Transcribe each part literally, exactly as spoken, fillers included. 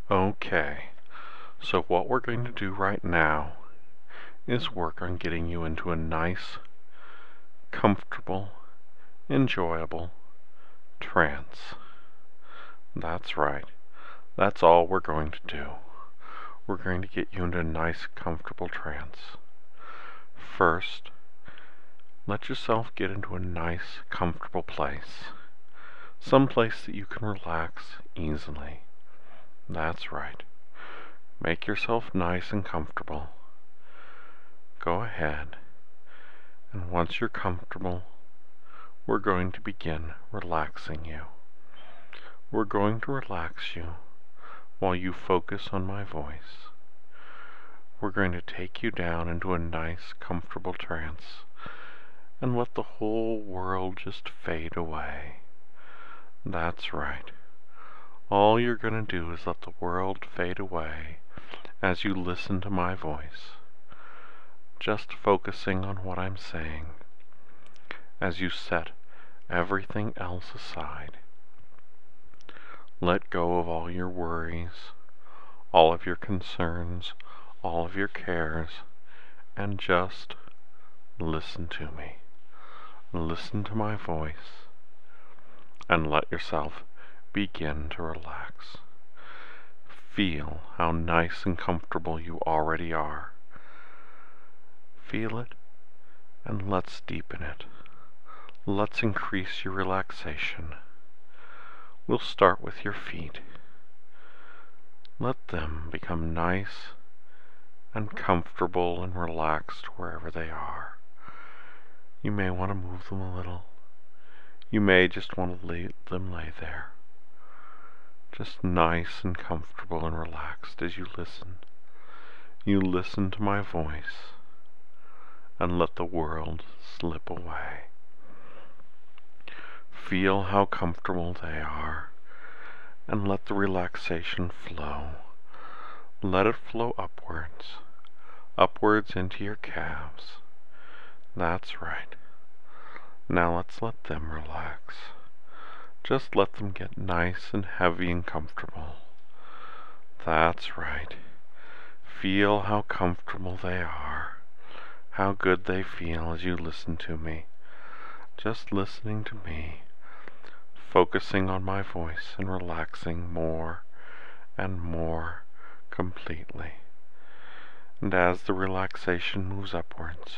Okay, so what we're going to do right now is work on getting you into a nice, comfortable, enjoyable trance. That's right. That's all we're going to do. We're going to get you into a nice, comfortable trance. First, let yourself get into a nice, comfortable place. Some place that you can relax easily. That's right. Make yourself nice and comfortable. Go ahead, and once you're comfortable, we're going to begin relaxing you. We're going to relax you while you focus on my voice. We're going to take you down into a nice, comfortable trance and let the whole world just fade away. That's right. All you're going to do is let the world fade away as you listen to my voice, just focusing on what I'm saying, as you set everything else aside. Let go of all your worries, all of your concerns, all of your cares, and just listen to me. Listen to my voice, and let yourself begin to relax. Feel how nice and comfortable you already are. Feel it, and let's deepen it. Let's increase your relaxation. We'll start with your feet. Let them become nice and comfortable and relaxed wherever they are. You may want to move them a little. You may just want to let them lay there, just nice and comfortable and relaxed as you listen. You listen to my voice and let the world slip away. Feel how comfortable they are and let the relaxation flow. Let it flow upwards, upwards into your calves. That's right. Now let's let them relax. Just let them get nice and heavy and comfortable. That's right. Feel how comfortable they are, how good they feel as you listen to me. Just listening to me, focusing on my voice and relaxing more and more completely. And as the relaxation moves upwards,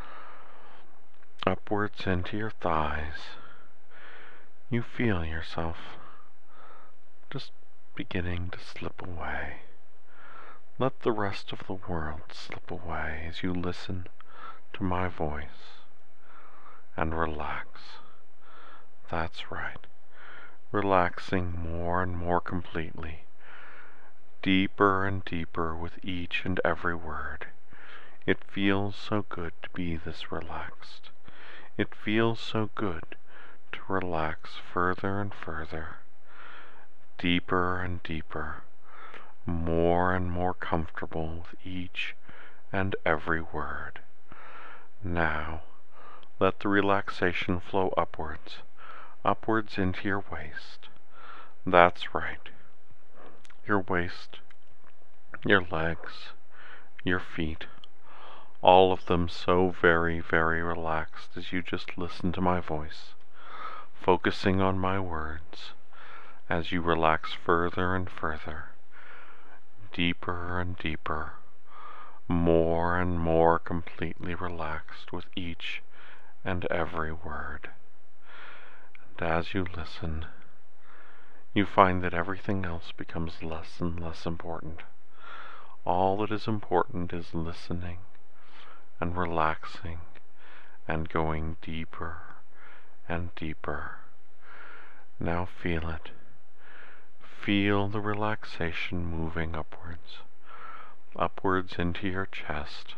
upwards into your thighs, you feel yourself just beginning to slip away. Let the rest of the world slip away as you listen to my voice and relax. That's right. Relaxing more and more completely, deeper and deeper with each and every word. It feels so good to be this relaxed. It feels so good to relax further and further, deeper and deeper, more and more comfortable with each and every word. Now, let the relaxation flow upwards, upwards into your waist. That's right. Your waist, your legs, your feet, all of them so very, very relaxed as you just listen to my voice, focusing on my words as you relax further and further, deeper and deeper, more and more completely relaxed with each and every word. And as you listen, you find that everything else becomes less and less important. All that is important is listening and relaxing and going deeper and deeper. Now feel it. Feel the relaxation moving upwards, upwards into your chest.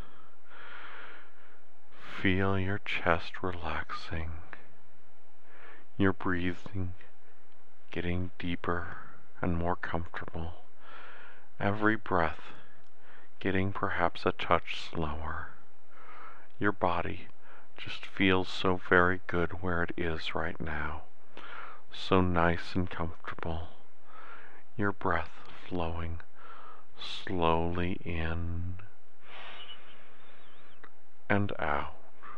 Feel your chest relaxing, your breathing getting deeper and more comfortable, every breath getting perhaps a touch slower. Your body just feels so very good where it is right now, so nice and comfortable. Your breath flowing slowly in and out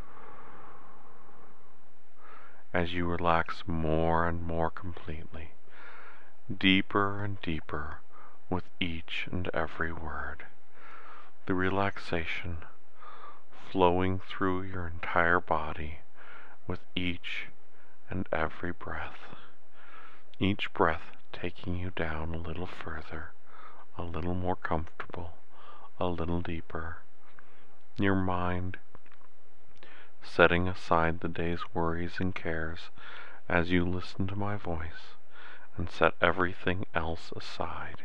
as you relax more and more completely, deeper and deeper with each and every word. The relaxation flowing through your entire body with each and every breath. Each breath taking you down a little further, a little more comfortable, a little deeper. Your mind setting aside the day's worries and cares as you listen to my voice and set everything else aside.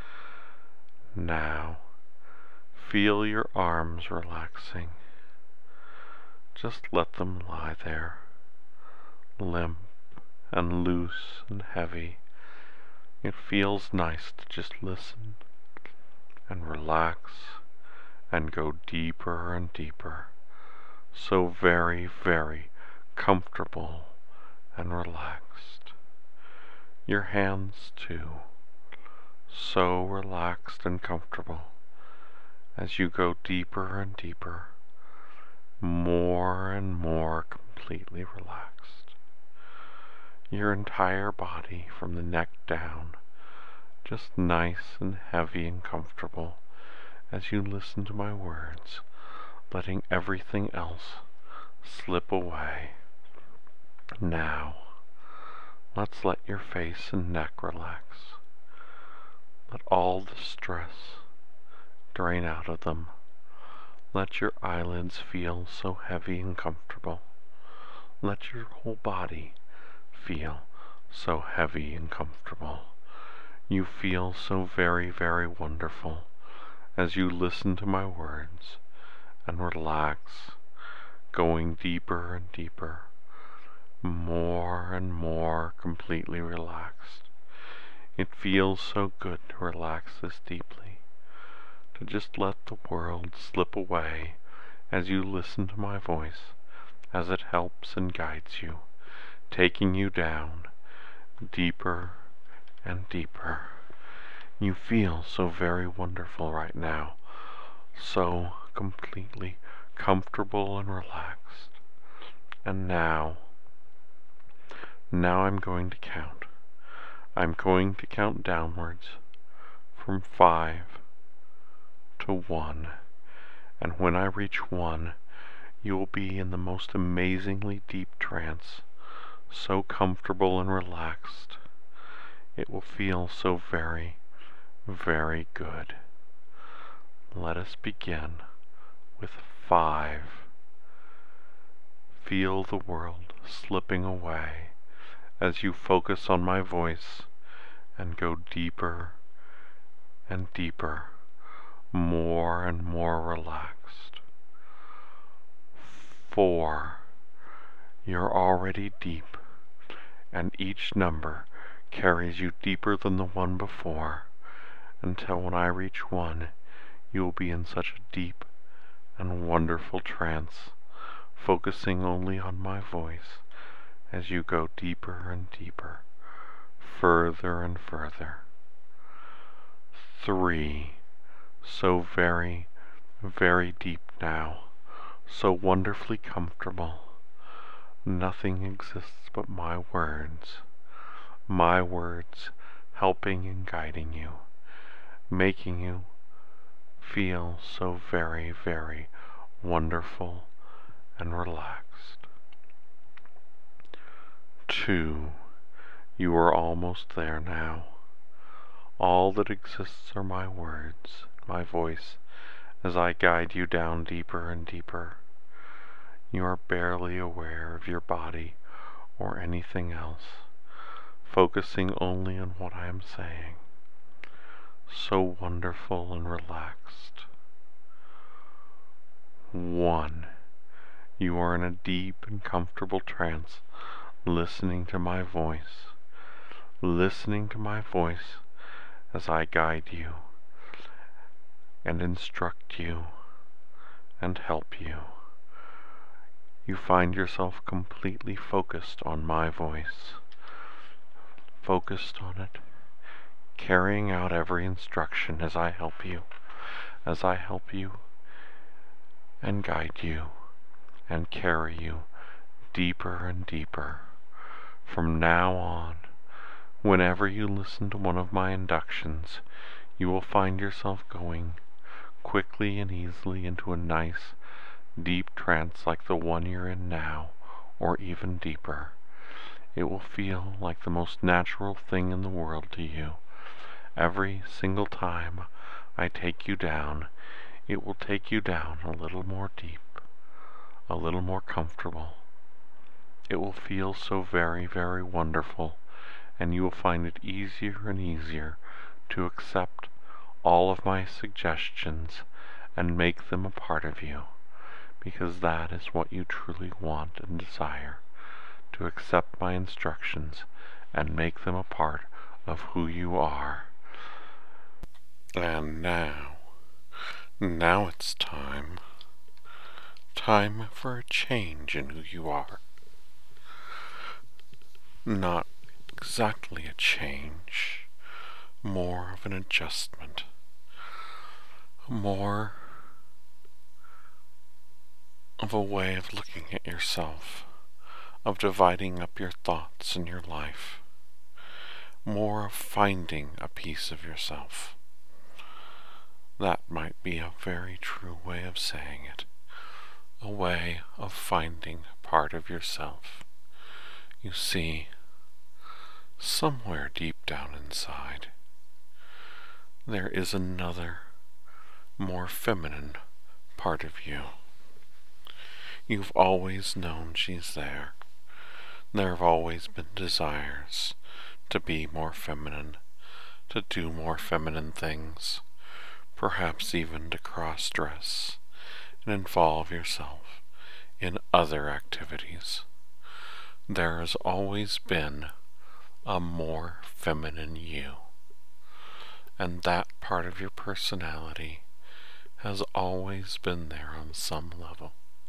Now, feel your arms relaxing. Just let them lie there, limp and loose and heavy. It feels nice to just listen and relax and go deeper and deeper. So very, very comfortable and relaxed. Your hands too, so relaxed and comfortable as you go deeper and deeper, more and more completely relaxed. Your entire body from the neck down, just nice and heavy and comfortable as you listen to my words, letting everything else slip away. Now, let's let your face and neck relax. Let all the stress drain out of them. Let your eyelids feel so heavy and comfortable. Let your whole body feel so heavy and comfortable. You feel so very, very wonderful as you listen to my words and relax, going deeper and deeper, more and more completely relaxed. It feels so good to relax this deeply, to just let the world slip away as you listen to my voice, as it helps and guides you, taking you down deeper and deeper. You feel so very wonderful right now, so completely comfortable and relaxed. And now, now I'm going to count. I'm going to count downwards from five to one. And when I reach one, you will be in the most amazingly deep trance, so comfortable and relaxed. It will feel so very, very good. Let us begin with five. Feel the world slipping away as you focus on my voice and go deeper and deeper, more and more relaxed. Four. You're already deep, and each number carries you deeper than the one before, until when I reach one, you will be in such a deep and wonderful trance, focusing only on my voice as you go deeper and deeper, further and further. Three. So very, very deep now, so wonderfully comfortable. Nothing exists but my words, my words helping and guiding you, making you feel so very, very wonderful and relaxed. Two. You are almost there now. All that exists are my words, my voice, as I guide you down deeper and deeper. You are barely aware of your body or anything else, focusing only on what I am saying. So wonderful and relaxed. One. You are in a deep and comfortable trance, listening to my voice, listening to my voice as I guide you and instruct you and help you. You find yourself completely focused on my voice, focused on it, carrying out every instruction as I help you, as I help you and guide you and carry you deeper and deeper. From now on, whenever you listen to one of my inductions, you will find yourself going quickly and easily into a nice, deep trance like the one you're in now, or even deeper. It will feel like the most natural thing in the world to you. Every single time I take you down, it will take you down a little more deep, a little more comfortable. It will feel so very, very wonderful, and you will find it easier and easier to accept all of my suggestions and make them a part of you, because that is what you truly want and desire, to accept my instructions and make them a part of who you are. And now, now it's time, time for a change in who you are. Not exactly a change, more of an adjustment, more of a way of looking at yourself, of dividing up your thoughts and your life, more of finding a piece of yourself. That might be a very true way of saying it, a way of finding part of yourself. You see, somewhere deep down inside, there is another, more feminine part of you. You've always known she's there. There have always been desires to be more feminine, to do more feminine things, perhaps even to cross-dress and involve yourself in other activities. There has always been a more feminine you, and that part of your personality has always been there on some level.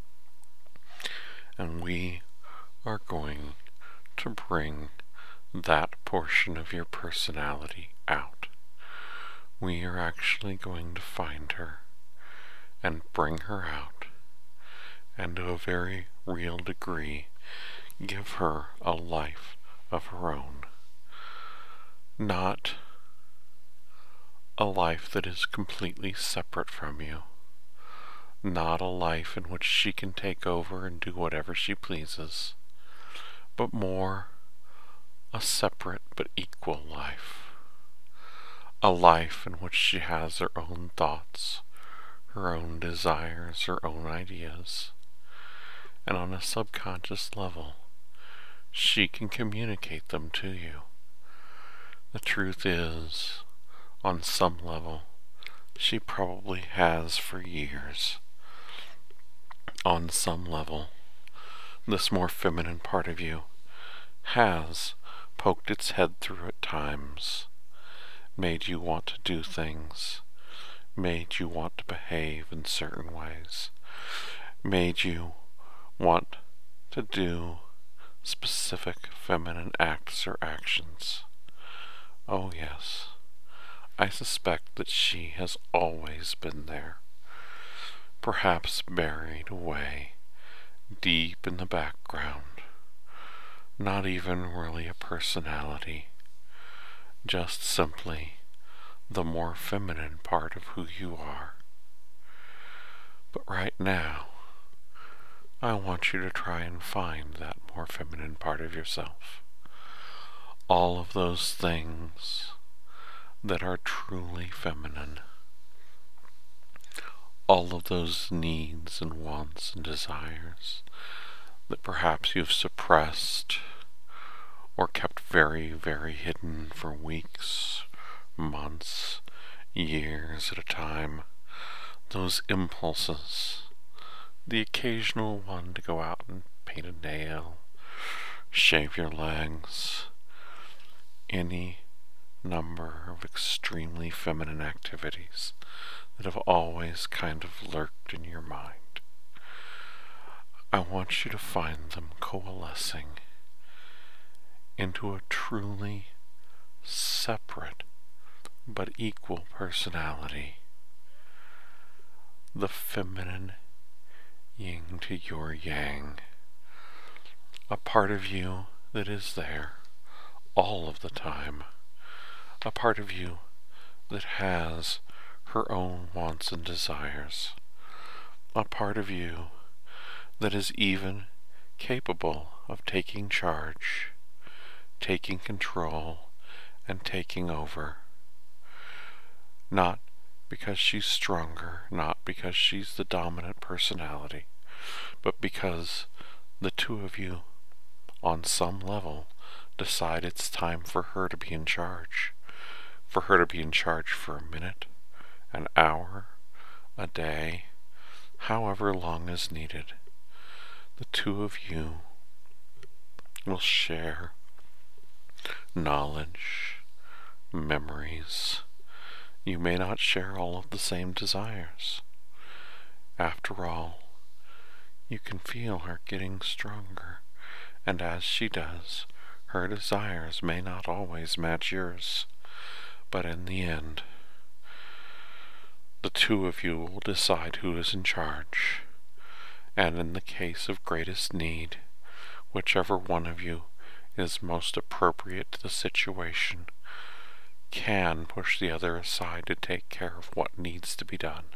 And we are going to bring that portion of your personality out. We are actually going to find her and bring her out, and to a very real degree give her a life of her own. Not a life that is completely separate from you. Not a life in which she can take over and do whatever she pleases, but more a separate but equal life. A life in which she has her own thoughts, her own desires, her own ideas, and on a subconscious level, she can communicate them to you. The truth is, on some level, she probably has for years. On some level, this more feminine part of you has poked its head through at times, made you want to do things, made you want to behave in certain ways, made you want to do specific feminine acts or actions. Oh yes, I suspect that she has always been there, perhaps buried away deep in the background, not even really a personality, just simply the more feminine part of who you are. But right now, I want you to try and find that more feminine part of yourself. All of those things that are truly feminine. All of those needs and wants and desires that perhaps you've suppressed or kept very, very hidden for weeks, months, years at a time. Those impulses, the occasional one to go out and paint a nail, shave your legs, any number of extremely feminine activities that have always kind of lurked in your mind. I want you to find them coalescing into a truly separate but equal personality. The feminine yin to your yang. A part of you that is there all of the time. A part of you that has her own wants and desires. A part of you that is even capable of taking charge, taking control, and taking over. Not because she's stronger, not because she's the dominant personality, but because the two of you, on some level, decide it's time for her to be in charge. For her to be in charge for a minute, an hour, a day, however long is needed. The two of you will share knowledge, memories. You may not share all of the same desires. After all, you can feel her getting stronger, and as she does, her desires may not always match yours. But in the end, the two of you will decide who is in charge, and in the case of greatest need, whichever one of you is most appropriate to the situation can push the other aside to take care of what needs to be done.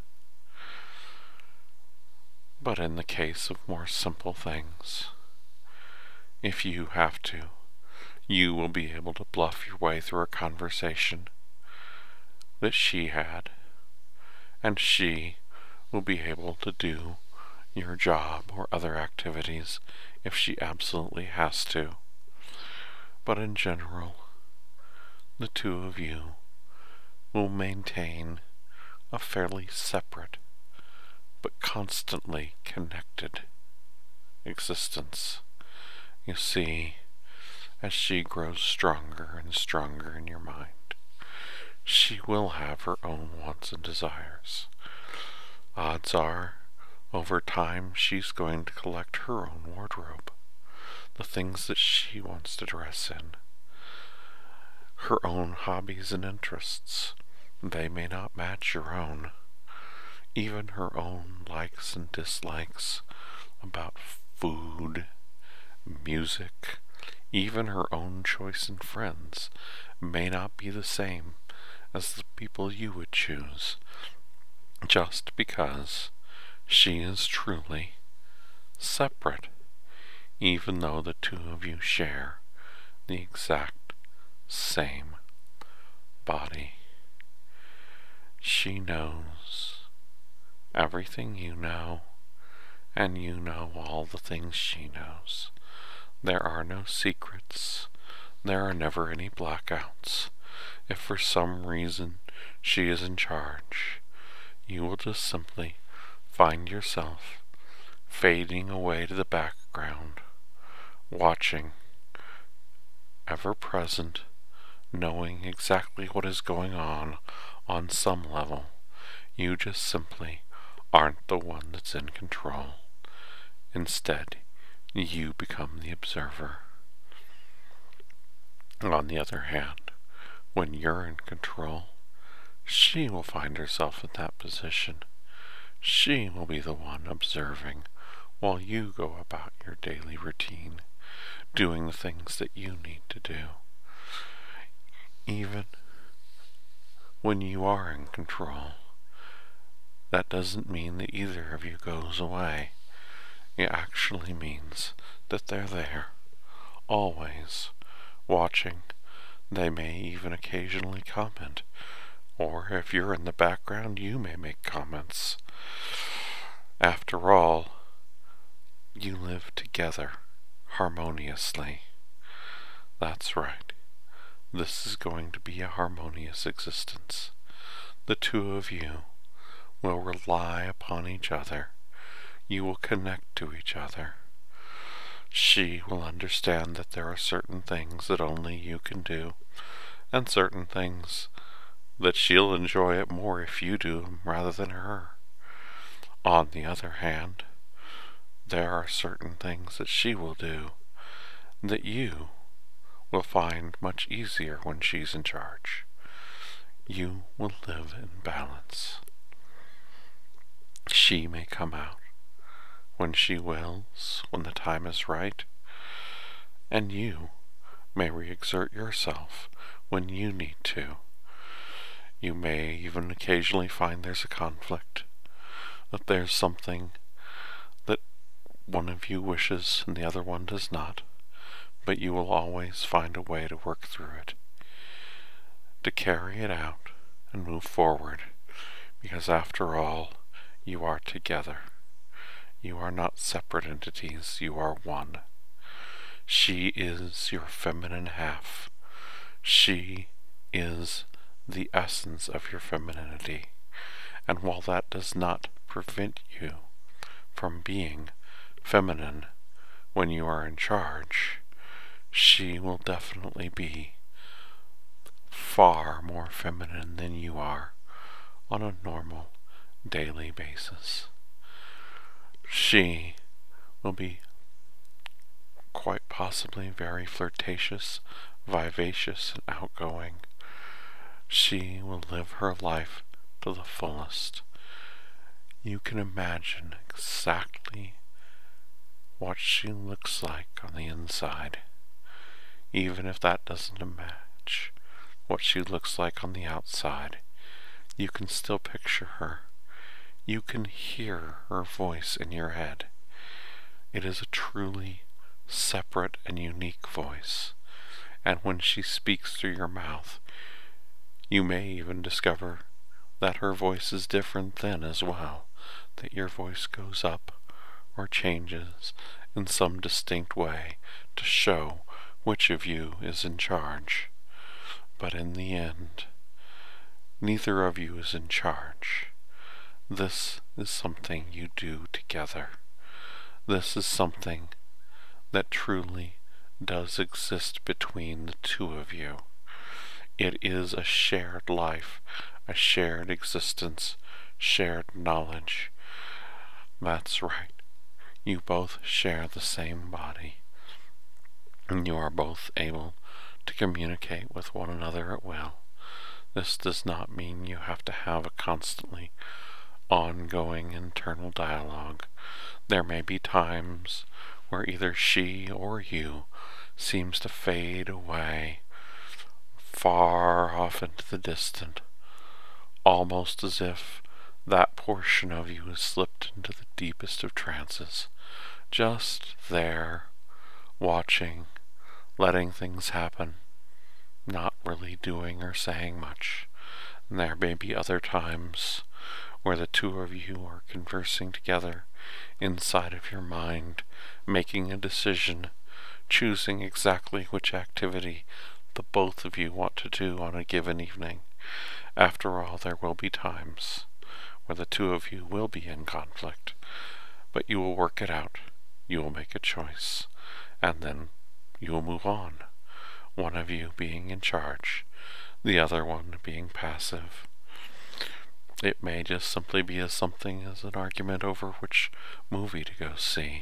But in the case of more simple things, if you have to, you will be able to bluff your way through a conversation that she had, and she will be able to do your job or other activities if she absolutely has to. But in general, the two of you will maintain a fairly separate but constantly connected existence. You see, as she grows stronger and stronger in your mind, she will have her own wants and desires. Odds are, over time, she's going to collect her own wardrobe, the things that she wants to dress in, her own hobbies and interests. They may not match your own. Even her own likes and dislikes about food, music, even her own choice in friends may not be the same as the people you would choose, just because she is truly separate, even though the two of you share the exact same body. She knows everything you know, and you know all the things she knows. There are no secrets. There are never any blackouts. If for some reason she is in charge, you will just simply find yourself fading away to the background, watching, ever present, knowing exactly what is going on on some level. You just simply aren't the one that's in control. Instead, you become the observer. On the other hand, when you're in control, she will find herself in that position. She will be the one observing while you go about your daily routine, doing the things that you need to do. Even when you are in control, that doesn't mean that either of you goes away. It actually means that they're there, always, watching. They may even occasionally comment, or if you're in the background, you may make comments. After all, you live together harmoniously. That's right. This is going to be a harmonious existence. The two of you will rely upon each other. You will connect to each other. She will understand that there are certain things that only you can do, and certain things that she'll enjoy it more if you do them rather than her. On the other hand, there are certain things that she will do that you will find much easier when she's in charge. you will live in balance. She may come out when she wills, when the time is right, and you may re-exert yourself when you need to. You may even occasionally find there's a conflict, that there's something that one of you wishes and the other one does not, but you will always find a way to work through it, to carry it out and move forward, because after all, you are together. You are not separate entities, you are one. She is your feminine half. She is the essence of your femininity. And while that does not prevent you from being feminine when you are in charge, she will definitely be far more feminine than you are on a normal daily basis. She will be quite possibly very flirtatious, vivacious, and outgoing. She will live her life to the fullest. You can imagine exactly what she looks like on the inside, even if that doesn't match what she looks like on the outside. You can still picture her. You can hear her voice in your head. It is a truly separate and unique voice, and when she speaks through your mouth, you may even discover that her voice is different then as well, that your voice goes up or changes in some distinct way to show which of you is in charge. But in the end, neither of you is in charge. This is something you do together. This is something that truly does exist between the two of you. It is a shared life, a shared existence, shared knowledge. That's right. You both share the same body, and you are both able to communicate with one another at will. This does not mean you have to have a constantly ongoing internal dialogue. There may be times where either she or you seems to fade away far off into the distant, almost as if that portion of you has slipped into the deepest of trances, just there, watching, letting things happen, not really doing or saying much. And there may be other times where the two of you are conversing together inside of your mind, making a decision, choosing exactly which activity the both of you want to do on a given evening. After all, there will be times where the two of you will be in conflict, but you will work it out. You will make a choice, and then you will move on. One of you being in charge, the other one being passive. It may just simply be as something as an argument over which movie to go see.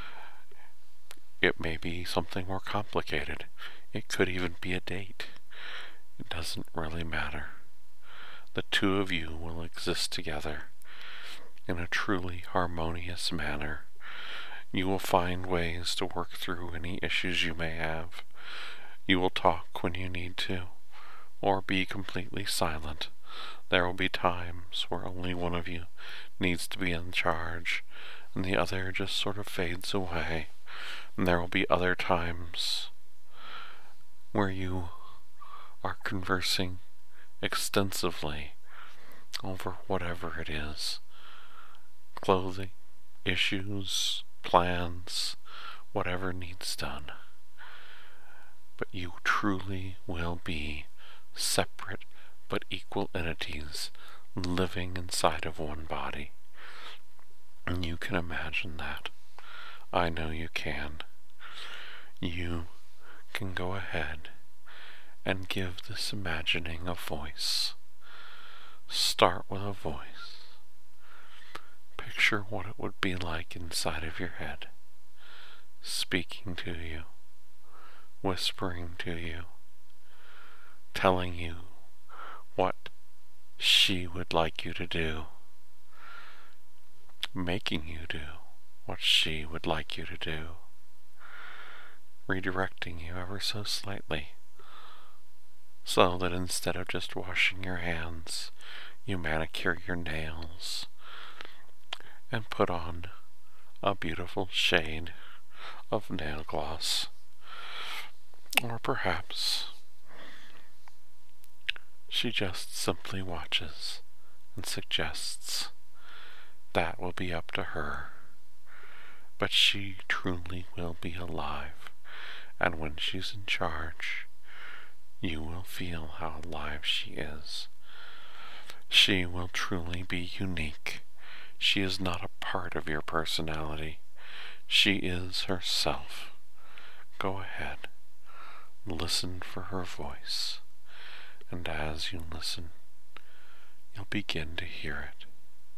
It may be something more complicated. It could even be a date. It doesn't really matter. The two of you will exist together in a truly harmonious manner. You will find ways to work through any issues you may have. You will talk when you need to, or be completely silent. There will be times where only one of you needs to be in charge, and the other just sort of fades away. And there will be other times where you are conversing extensively over whatever it is. Clothing, issues, plans, whatever needs done. But you truly will be separate but equal entities living inside of one body. And you can imagine that. I know you can. You can go ahead and give this imagining a voice. Start with a voice. Picture what it would be like inside of your head, speaking to you, whispering to you, telling you what she would like you to do, making you do what she would like you to do, redirecting you ever so slightly, so that instead of just washing your hands, you manicure your nails and put on a beautiful shade of nail gloss. Or perhaps she just simply watches and suggests. That will be up to her. But she truly will be alive, and when she's in charge, you will feel how alive she is. She will truly be unique. She is not a part of your personality. She is herself. Go ahead. Listen for her voice. And as you listen, you'll begin to hear it.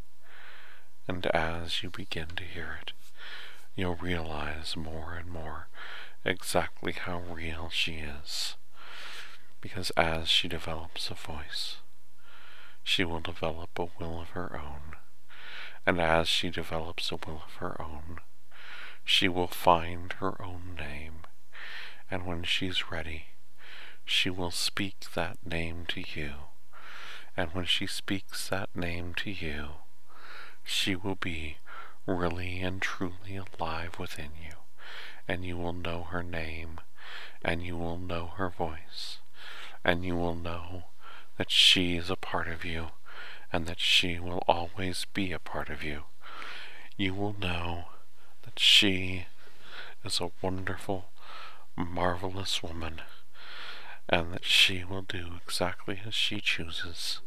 And as you begin to hear it, you'll realize more and more exactly how real she is. Because as she develops a voice, she will develop a will of her own. And as she develops a will of her own, she will find her own name. And when she's ready, she will speak that name to you. And when she speaks that name to you, she will be really and truly alive within you. And you will know her name, and you will know her voice, and you will know that she is a part of you, and that she will always be a part of you. You will know that she is a wonderful, marvelous woman, and that she will do exactly as she chooses.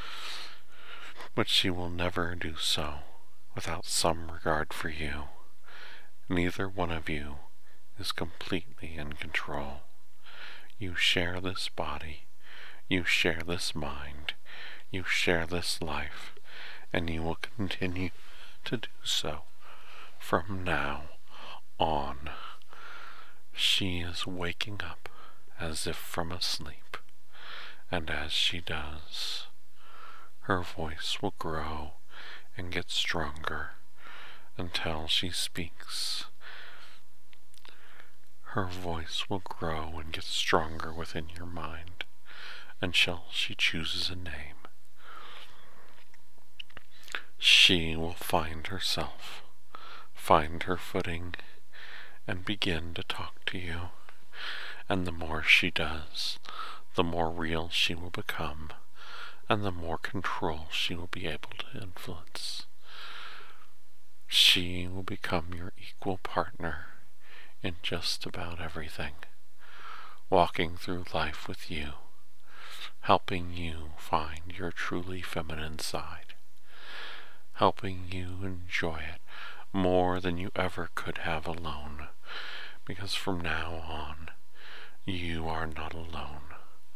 But she will never do so without some regard for you. Neither one of you is completely in control. You share this body, you share this mind, you share this life, and you will continue to do so from now on. She is waking up as if from a sleep, and as she does, her voice will grow and get stronger until she speaks. Her voice will grow and get stronger within your mind until she chooses a name. She will find herself, find her footing, and begin to talk to you. And the more she does, the more real she will become, and the more control she will be able to influence. She will become your equal partner in just about everything, walking through life with you, helping you find your truly feminine side, helping you enjoy it more than you ever could have alone, because from now on, you are not alone.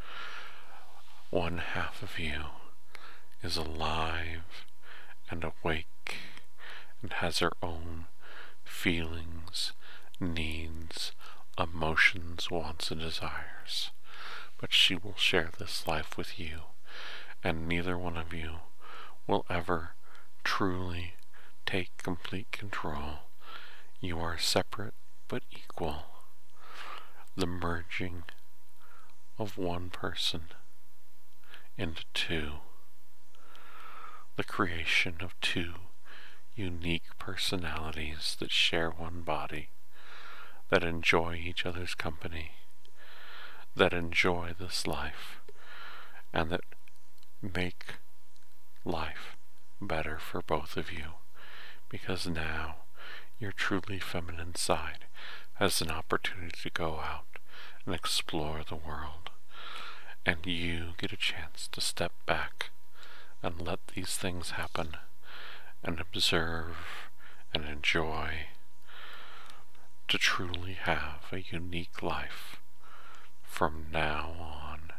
One half of you is alive and awake and has her own feelings, needs, emotions, wants, and desires. But she will share this life with you, and neither one of you will ever truly take complete control. You are separate but equal. The merging of one person into two. The creation of two unique personalities that share one body, that enjoy each other's company, that enjoy this life, and that make life better for both of you, because now your truly feminine side has an opportunity to go out and explore the world, and you get a chance to step back and let these things happen and observe and enjoy, to truly have a unique life from now on.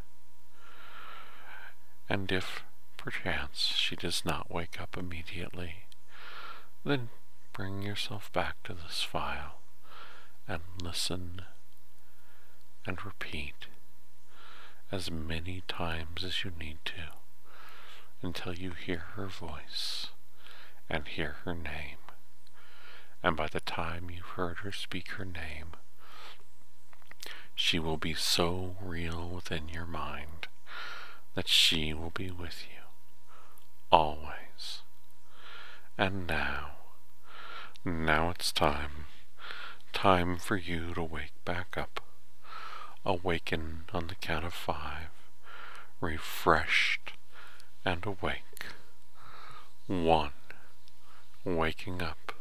And if perchance she does not wake up immediately, then bring yourself back to this file and listen and repeat as many times as you need to until you hear her voice and hear her name. And by the time you've heard her speak her name, she will be so real within your mind that she will be with you always. And now, now it's time, time for you to wake back up. Awaken on the count of five, refreshed and awake. One, waking up.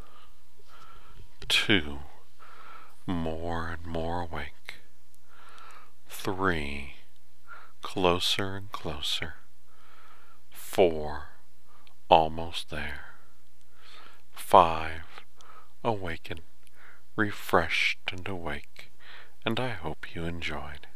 Two, more and more awake. Three, closer and closer. Four, almost there. Five, awaken, refreshed and awake, and I hope you enjoyed.